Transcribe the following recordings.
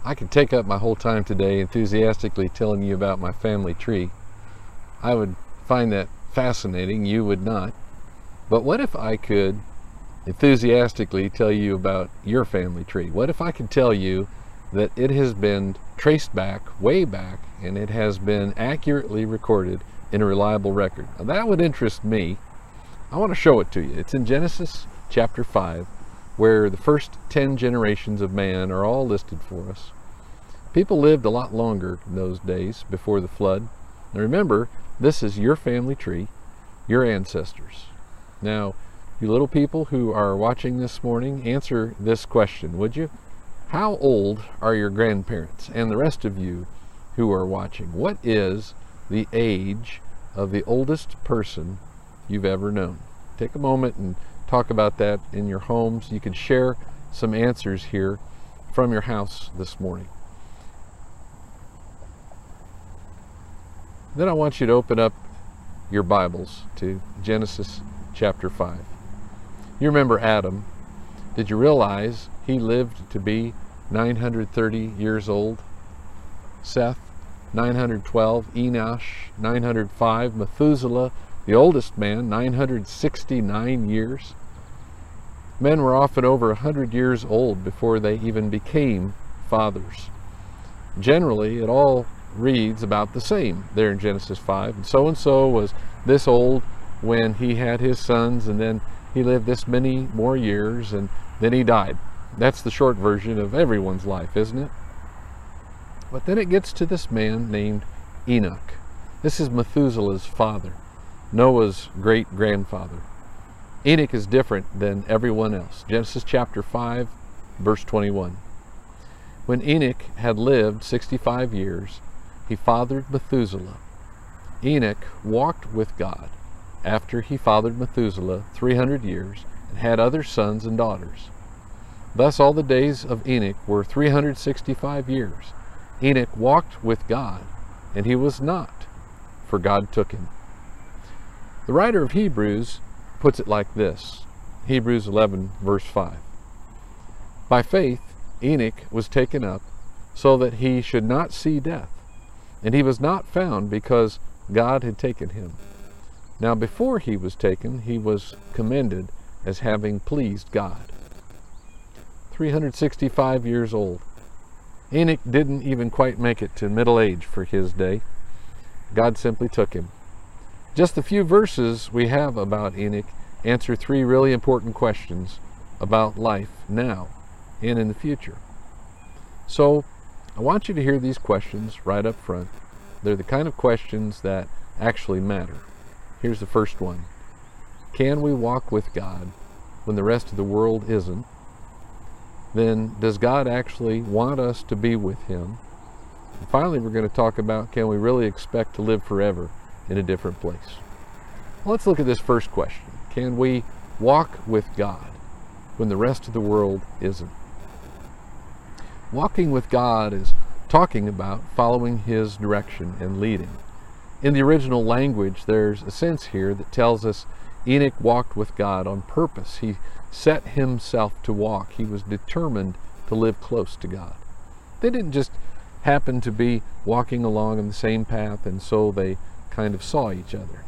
I could take up my whole time today enthusiastically telling you about my family tree. I would find that fascinating, you would not. But what if I could enthusiastically tell you about your family tree? What if I could tell you that it has been traced back, way back, and it has been accurately recorded in a reliable record? Now, that would interest me. I want to show it to you. It's in Genesis chapter 5, where the first 10 generations of man are all listed for us. People lived a lot longer in those days before the flood. And remember, this is your family tree, your ancestors. Now, you little people who are watching this morning, answer this question, would you? How old are your grandparents? And the rest of you who are watching, what is the age of the oldest person you've ever known? Take a moment and talk about that in your homes. You can share some answers here from your house this morning. Then I want you to open up your Bibles to Genesis chapter 5. You remember Adam. Did you realize he lived to be 930 years old? Seth, 912. Enosh, 905. Methuselah, the oldest man, 969 years. Men were often over 100 years old before they even became fathers. Generally, it all reads about the same there in Genesis 5. And so was this old when he had his sons, and then he lived this many more years, and then he died. That's the short version of everyone's life, isn't it? But then it gets to this man named Enoch. This is Methuselah's father, Noah's great-grandfather. Enoch is different than everyone else. Genesis chapter 5, verse 21. When Enoch had lived 65 years, he fathered Methuselah. Enoch walked with God after he fathered Methuselah 300 years and had other sons and daughters. Thus all the days of Enoch were 365 years. Enoch walked with God, and he was not, for God took him. The writer of Hebrews puts it like this, Hebrews 11, verse 5. By faith, Enoch was taken up so that he should not see death, and he was not found because God had taken him. Now before he was taken, he was commended as having pleased God. 365 years old. Enoch didn't even quite make it to middle age for his day. God simply took him. Just the few verses we have about Enoch answer three really important questions about life now and in the future. So I want you to hear these questions right up front. They're the kind of questions that actually matter. Here's the first one. Can we walk with God when the rest of the world isn't? Then does God actually want us to be with him? And finally, we're going to talk about, can we really expect to live forever in a different place? Well, let's look at this first question. Can we walk with God when the rest of the world isn't? Walking with God is talking about following his direction and leading. In the original language, there's a sense here that tells us Enoch walked with God on purpose. He set himself to walk. He was determined to live close to God. They didn't just happen to be walking along in the same path, and so they kind of saw each other.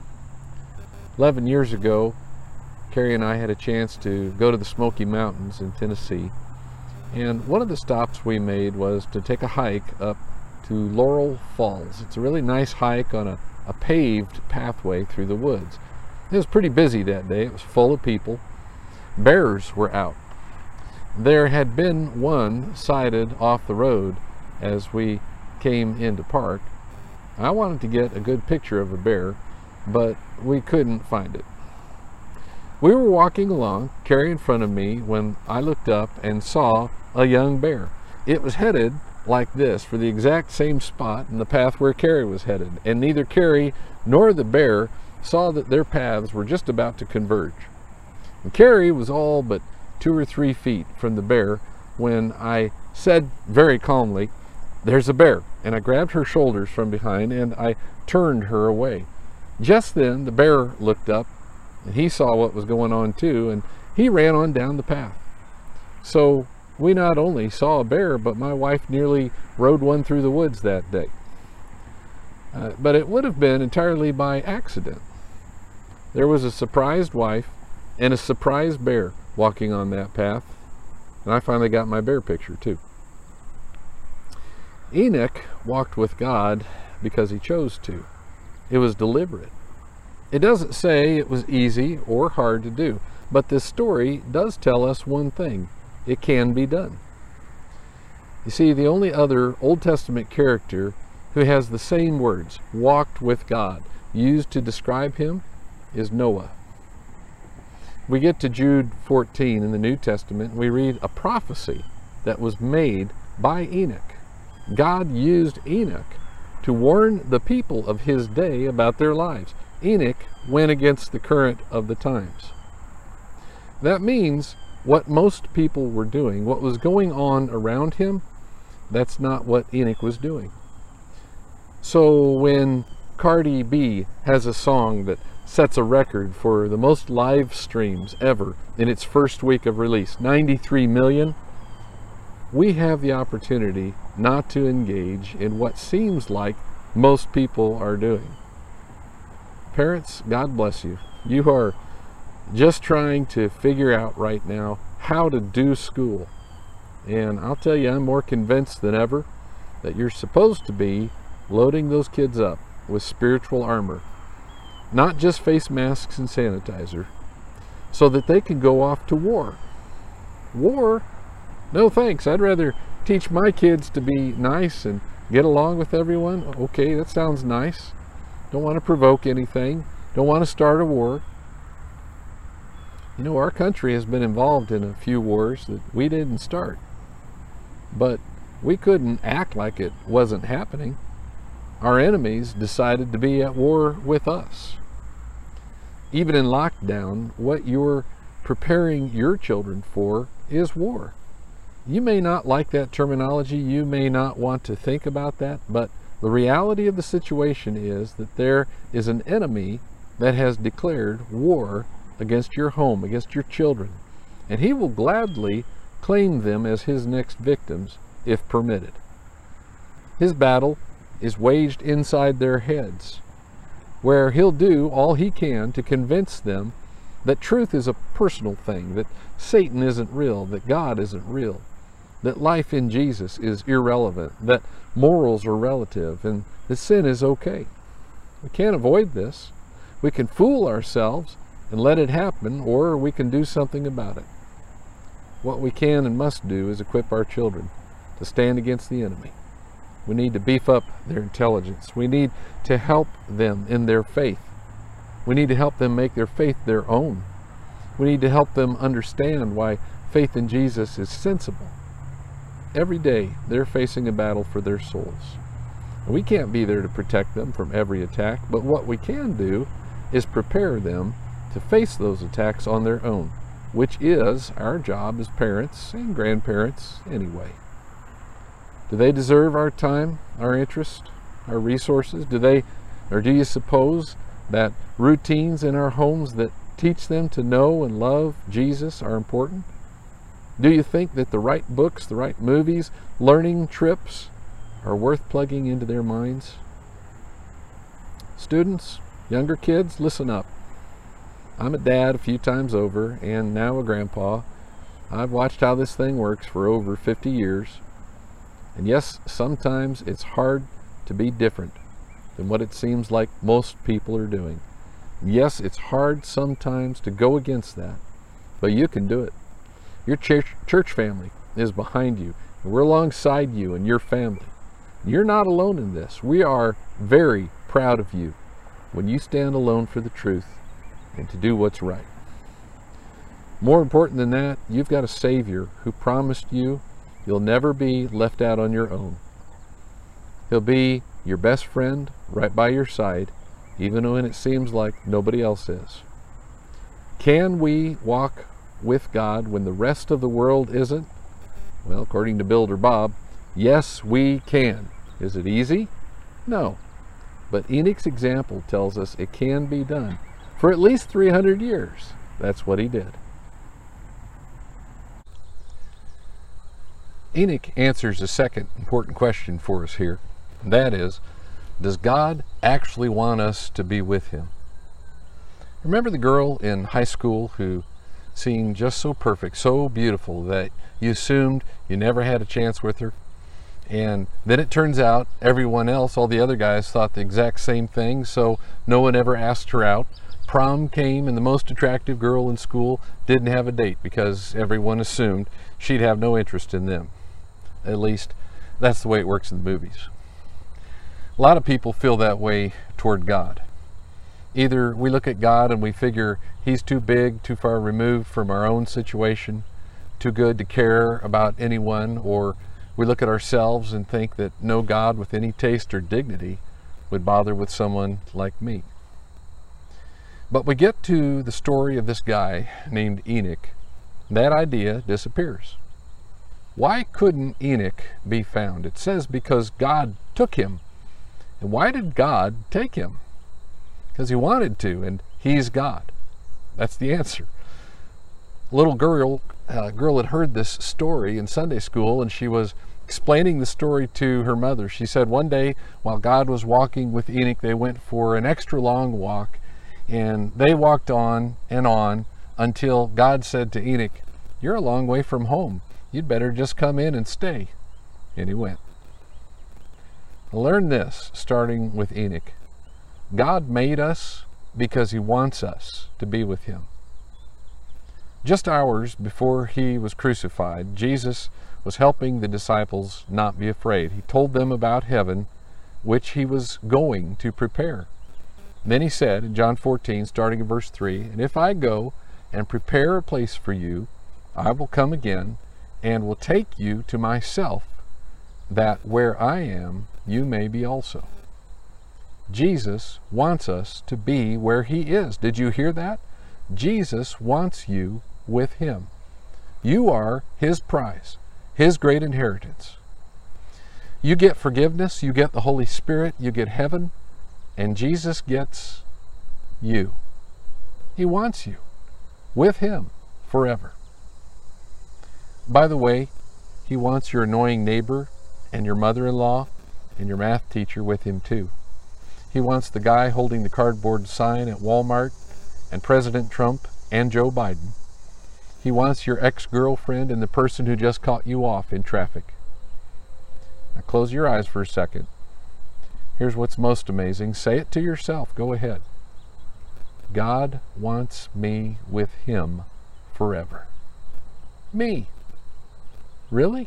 11 years ago, Carrie and I had a chance to go to the Smoky Mountains in Tennessee, and one of the stops we made was to take a hike up to Laurel Falls. It's a really nice hike on a paved pathway through the woods. It was pretty busy that day. It was full of people. Bears were out. There had been one sighted off the road as we came into park. I wanted to get a good picture of a bear, but we couldn't find it. We were walking along, Carrie in front of me, when I looked up and saw a young bear. It was headed like this for the exact same spot in the path where Carrie was headed, and neither Carrie nor the bear saw that their paths were just about to converge. And Carrie was all but 2 or 3 feet from the bear when I said very calmly, "There's a bear," and I grabbed her shoulders from behind and I turned her away. Just then the bear looked up and he saw what was going on too, and he ran on down the path. So We not only saw a bear, but my wife nearly rode one through the woods that day. But it would have been entirely by accident. There was a surprised wife and a surprised bear walking on that path, and I finally got my bear picture too. Enoch walked with God because he chose to. It was deliberate. It doesn't say it was easy or hard to do, but this story does tell us one thing: it can be done. You see, the only other Old Testament character who has the same words, walked with God, used to describe him is Noah. We get to Jude 14 in the New Testament, and we read a prophecy that was made by Enoch. God used Enoch to warn the people of his day about their lives. Enoch went against the current of the times. That means what most people were doing, what was going on around him, that's not what Enoch was doing. So when Cardi B has a song that sets a record for the most live streams ever in its first week of release, 93 million, we have the opportunity not to engage in what seems like most people are doing. Parents, God bless you. You are just trying to figure out right now how to do school. And I'll tell you, I'm more convinced than ever that you're supposed to be loading those kids up with spiritual armor, not just face masks and sanitizer, so that they can go off to war. War? No thanks. I'd rather teach my kids to be nice and get along with everyone. Okay, that sounds nice. Don't want to provoke anything. Don't want to start a war. You know, our country has been involved in a few wars that we didn't start. But we couldn't act like it wasn't happening. Our enemies decided to be at war with us. Even in lockdown, what you're preparing your children for is war. You may not like that terminology, you may not want to think about that, but the reality of the situation is that there is an enemy that has declared war against your home, against your children, and he will gladly claim them as his next victims if permitted. His battle is waged inside their heads, where he'll do all he can to convince them that truth is a personal thing, that Satan isn't real, that God isn't real, that life in Jesus is irrelevant, that morals are relative, and that sin is okay. We can't avoid this. We can fool ourselves and let it happen, or we can do something about it. What we can and must do is equip our children to stand against the enemy. We need to beef up their intelligence. We need to help them in their faith. We need to help them make their faith their own. We need to help them understand why faith in Jesus is sensible. Every day they're facing a battle for their souls. We can't be there to protect them from every attack, but what we can do is prepare them to face those attacks on their own, which is our job as parents and grandparents anyway. Do they deserve our time, our interest, our resources? Do you suppose that routines in our homes that teach them to know and love Jesus are important? Do you think that the right books, the right movies, learning trips are worth plugging into their minds? Students, younger kids, listen up. I'm a dad a few times over and now a grandpa. I've watched how this thing works for over 50 years. And yes, sometimes it's hard to be different than what it seems like most people are doing. Yes, it's hard sometimes to go against that, but you can do it. Your church family is behind you, and we're alongside you and your family. You're not alone in this. We are very proud of you when you stand alone for the truth and to do what's right. More important than that, you've got a Savior who promised you'll never be left out on your own. He'll be your best friend right by your side, even when it seems like nobody else is. Can we walk with God when the rest of the world isn't? Well, according to Builder Bob, yes, we can. Is it easy? No. But Enoch's example tells us it can be done. For at least 300 years, that's what he did. Enoch answers a second important question for us here. And that is, does God actually want us to be with him? Remember the girl in high school who seemed just so perfect, so beautiful, that you assumed you never had a chance with her? And then it turns out everyone else, all the other guys, thought the exact same thing, so no one ever asked her out. Prom came and the most attractive girl in school didn't have a date because everyone assumed she'd have no interest in them. At least that's the way it works in the movies. A lot of people feel that way toward God. Either we look at God and we figure he's too big, too far removed from our own situation, too good to care about anyone, or we look at ourselves and think that no God with any taste or dignity would bother with someone like me. But we get to the story of this guy named Enoch, and that idea disappears. Why couldn't Enoch be found? It says because God took him. And why did God take him? Because he wanted to, and he's God. That's the answer. A little girl had heard this story in Sunday school, and she was explaining the story to her mother. She said one day while God was walking with Enoch, they went for an extra long walk, and they walked on until God said to Enoch, "You're a long way from home. You'd better just come in and stay." And he went. Learn this, starting with Enoch. God made us because he wants us to be with him. Just hours before he was crucified, Jesus was helping the disciples not be afraid. He told them about heaven, which he was going to prepare. Then he said in John 14, starting in verse 3, "And if I go and prepare a place for you, I will come again and will take you to myself, that where I am, you may be also." Jesus wants us to be where he is. Did you hear that? Jesus wants you with him. You are his prize, his great inheritance. You get forgiveness, you get the Holy Spirit, you get heaven, and Jesus gets you. He wants you with him forever. By the way, he wants your annoying neighbor and your mother-in-law and your math teacher with him too. He wants the guy holding the cardboard sign at Walmart and President Trump and Joe Biden. He wants your ex-girlfriend and the person who just cut you off in traffic. Now close your eyes for a second. Here's what's most amazing. Say it to yourself. Go ahead. God wants me with him forever. Me. Really?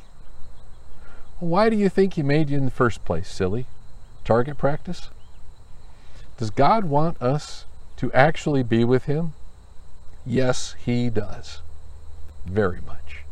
Why do you think he made you in the first place, silly? Target practice? Does God want us to actually be with him? Yes, he does. Very much.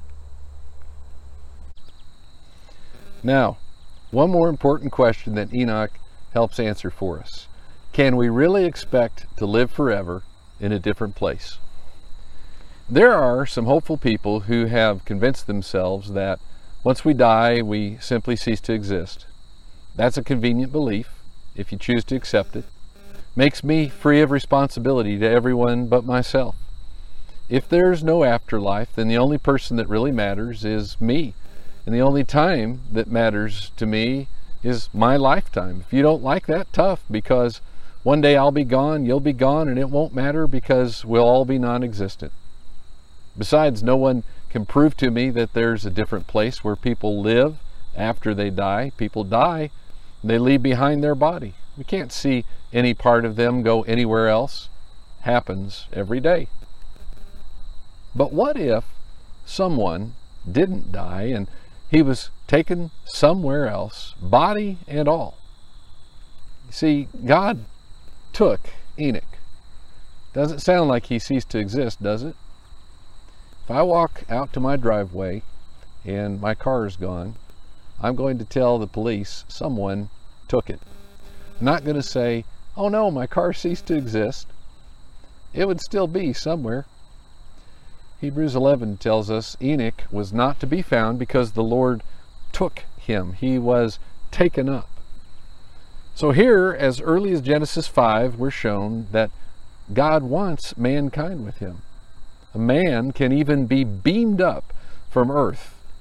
Now, one more important question that Enoch helps answer for us. Can we really expect to live forever in a different place? There are some hopeful people who have convinced themselves that once we die, we simply cease to exist. That's a convenient belief, if you choose to accept it. Makes me free of responsibility to everyone but myself. If there's no afterlife, then the only person that really matters is me. And the only time that matters to me is my lifetime. If you don't like that, tough, because one day I'll be gone, you'll be gone, and it won't matter because we'll all be non-existent. Besides, no one can prove to me that there's a different place where people live after they die. People die, they leave behind their body. We can't see any part of them go anywhere else. Happens every day. But what if someone didn't die and he was taken somewhere else, body and all? You see, God took Enoch. Doesn't sound like he ceased to exist, does it? If I walk out to my driveway and my car is gone, I'm going to tell the police someone took it. I'm not going to say, "Oh no, my car ceased to exist." It would still be somewhere. Hebrews 11 tells us Enoch was not to be found because the Lord took him. He was taken up. So here, as early as Genesis 5, we're shown that God wants mankind with him. A man can even be beamed up from earth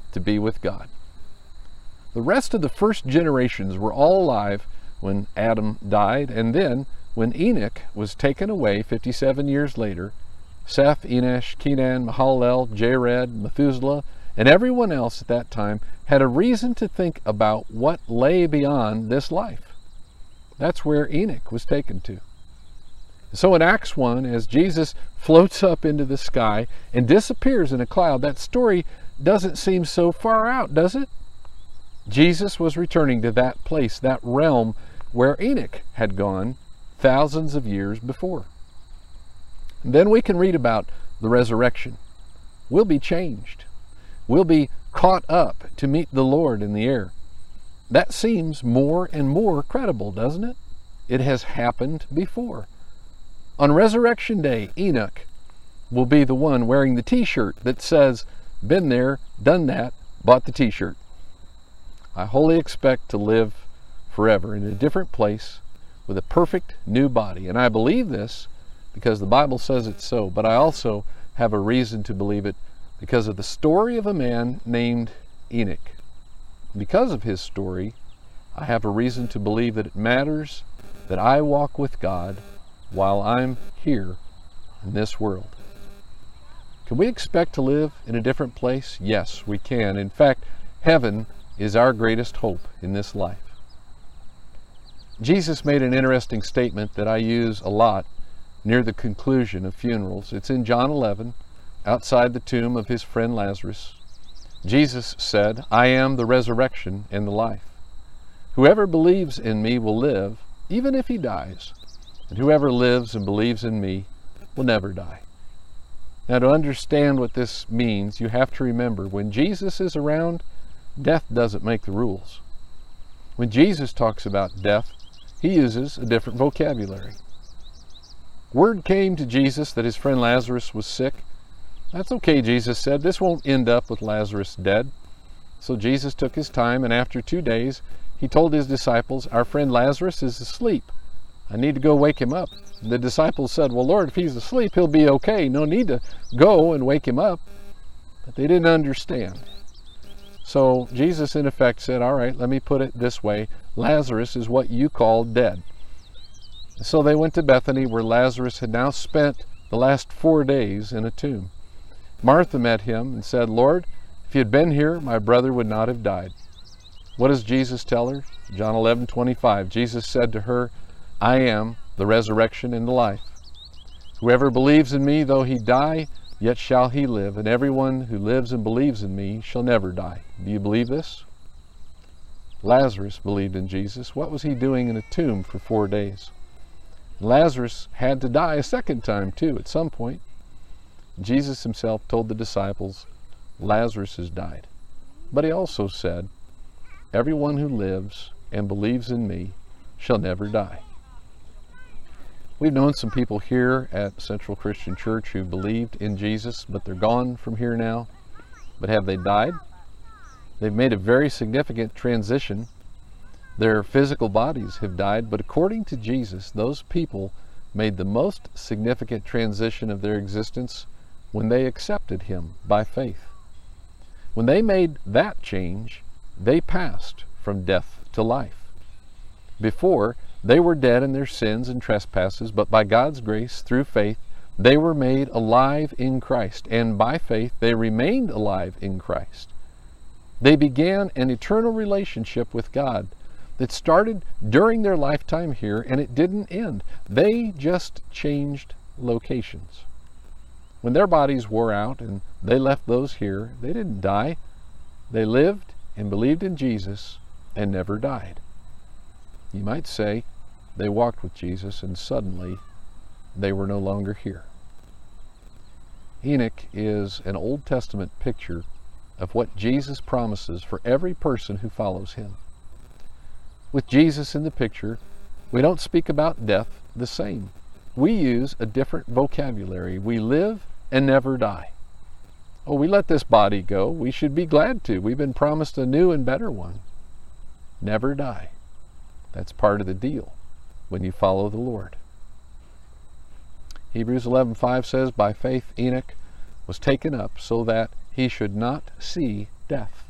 to be with God. The rest of the first generations were all alive when Adam died, and then when Enoch was taken away 57 years later, Seth, Enosh, Kenan, Mahalalel, Jared, Methuselah, and everyone else at that time had a reason to think about what lay beyond this life. That's where Enoch was taken to. So in Acts 1, as Jesus floats up into the sky and disappears in a cloud, that story doesn't seem so far out, does it? Jesus was returning to that place, that realm where Enoch had gone thousands of years before. And then we can read about the resurrection. We'll be changed. We'll be caught up to meet the Lord in the air. That seems more and more credible, doesn't it? It has happened before. On Resurrection Day, Enoch will be the one wearing the t-shirt that says, "Been there, done that, bought the t-shirt." I wholly expect to live forever in a different place with a perfect new body. And I believe this because the Bible says it's so, but I also have a reason to believe it because of the story of a man named Enoch. Because of his story, I have a reason to believe that it matters that I walk with God while I'm here in this world. Can we expect to live in a different place? Yes, we can. In fact, heaven is our greatest hope in this life. Jesus made an interesting statement that I use a lot near the conclusion of funerals. It's in John 11, outside the tomb of his friend Lazarus. Jesus said, "I am the resurrection and the life. Whoever believes in me will live, even if he dies. And whoever lives and believes in me will never die." Now, to understand what this means, you have to remember, when Jesus is around, death doesn't make the rules. When Jesus talks about death, he uses a different vocabulary. Word came to Jesus that his friend Lazarus was sick. "That's okay," Jesus said. "This won't end up with Lazarus dead." So Jesus took his time, and after 2 days, he told his disciples, "Our friend Lazarus is asleep. I need to go wake him up." The disciples said, "Well, Lord, if he's asleep, he'll be okay. No need to go and wake him up." But they didn't understand. So Jesus, in effect, said, "All right, let me put it this way. Lazarus is what you call dead." So they went to Bethany, where Lazarus had now spent the last 4 days in a tomb. Martha met him and said, "Lord, if you had been here, my brother would not have died." What does Jesus tell her? John 11:25. Jesus said to her, "I am the resurrection and the life. Whoever believes in me, though he die, yet shall he live, and everyone who lives and believes in me shall never die." Do you believe this? Lazarus believed in Jesus. What was he doing in a tomb for 4 days? Lazarus had to die a second time too at some point. Jesus himself told the disciples, "Lazarus has died." But he also said, "Everyone who lives and believes in me shall never die." We've known some people here at Central Christian Church who believed in Jesus, but they're gone from here now. But have they died? They've made a very significant transition. Their physical bodies have died, but according to Jesus, those people made the most significant transition of their existence when they accepted him by faith. When they made that change, they passed from death to life. Before, they were dead in their sins and trespasses, but by God's grace, through faith, they were made alive in Christ, and by faith, they remained alive in Christ. They began an eternal relationship with God that started during their lifetime here, and it didn't end. They just changed locations. When their bodies wore out and they left those here, they didn't die. They lived and believed in Jesus and never died. You might say they walked with Jesus and suddenly they were no longer here. Enoch is an Old Testament picture of what Jesus promises for every person who follows him. With Jesus in the picture, we don't speak about death the same. We use a different vocabulary. We live and never die. Oh, we let this body go. We should be glad to. We've been promised a new and better one. Never die. That's part of the deal when you follow the Lord. Hebrews 11:5 says, "By faith Enoch was taken up so that he should not see death."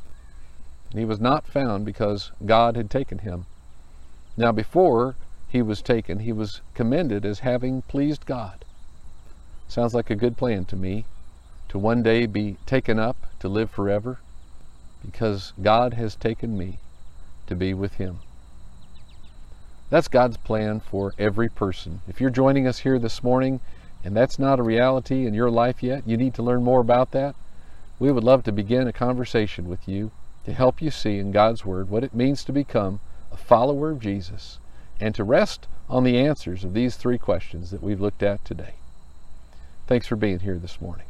He was not found because God had taken him. Now before he was taken, he was commended as having pleased God. Sounds like a good plan to me, to one day be taken up to live forever, because God has taken me to be with him. That's God's plan for every person. If you're joining us here this morning and that's not a reality in your life yet, you need to learn more about that, we would love to begin a conversation with you to help you see in God's Word what it means to become a follower of Jesus and to rest on the answers of these three questions that we've looked at today. Thanks for being here this morning.